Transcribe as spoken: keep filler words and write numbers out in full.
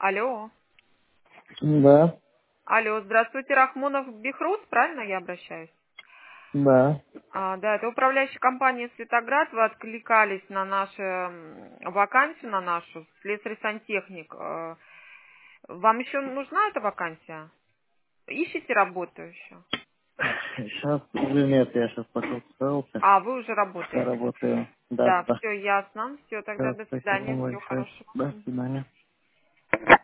Алло. Да, Алло, здравствуйте, Рахмонов Бихрус, правильно я обращаюсь? да. А, да, это управляющая компания «Светоград». Вы откликались на нашу м, вакансию, на нашу, слесарь-сантехник. Э, Вам еще нужна эта вакансия? Ищете работу еще? Сейчас уже нет, я сейчас пока устроился. А, вы уже Я работаете. работаю. Да, Да, да. все ясно. Все, тогда Все, до спасибо свидания. вам Всего большое. хорошего. До свидания.